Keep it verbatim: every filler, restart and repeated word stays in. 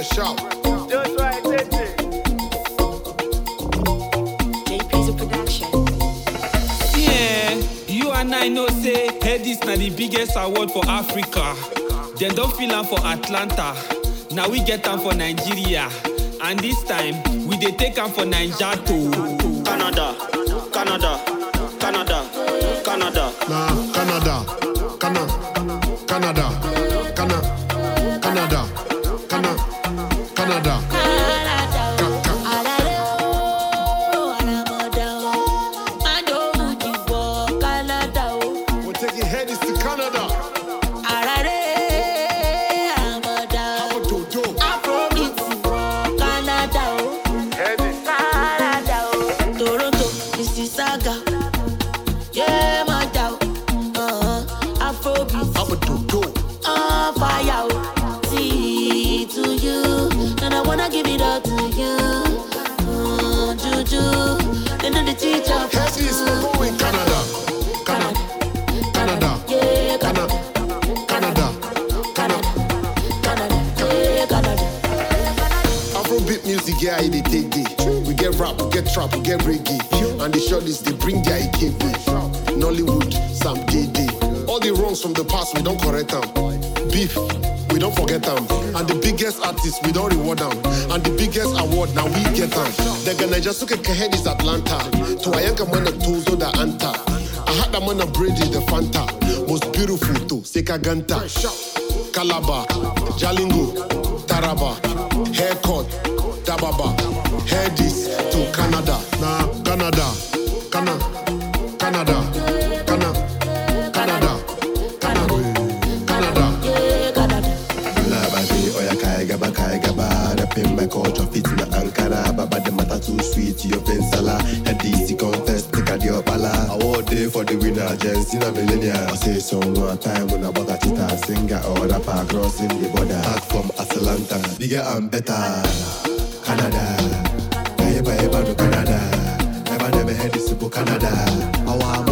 Fresh out. Just right, it. J P's a production. Yeah, you and I know say Headies na the biggest award for Africa. Dem don feel am for Atlanta. Now we get am for Nigeria. And this time, we dey take am for Naija too. Canada, Canada, Canada, Canada. Nah, Canada, Cana, Canada, Cana, Canada, Cana, Canada. We're taking Headies to Canada. Yeah, my doubt. Uh, Afrobeat. I'm a do-do. On fire. See to you. And I wanna give it all to you. Mm, Juju. And then the teacher. Headies, we're going Canada. Cana, Canada. Yeah, Cana, Canada. Cana. Canada. Yeah, Canada. Afrobeat music, yeah, they take it. We get rap, we get trap, we get reggae. And the shorties, they bring their A K B. Nollywood, Sam J D. All the wrongs from the past, we don't correct them. Beef, we don't forget them. And the biggest artists, we don't reward them. And the biggest award, now we get them. They're gonna just look at Headies Atlanta. To Ayanka Mana Tozo da Anta. I had the Mana Brady the Fanta. Most beautiful to Seka Ganta. Calabar, Jalingo, Taraba, Haircut, Dababa, Headies to Canada. Nah, Canada, Cana, Canada, Cana, Canada, Cana, Canada. Yeah, Canada. Labadi oya kai gaba kai gaba. Rapping my culture fit na Ankara. Baba the matter too sweet, your pensala. Headies confess, take a deal pala. Award day for the winner, Jensina Millennia. I say so one time when I bought a cheetah singer or rapper crossing the border. Back from Atlanta, bigger and better. Canada, eba eba to Canada. Never never Headies to Canada. Our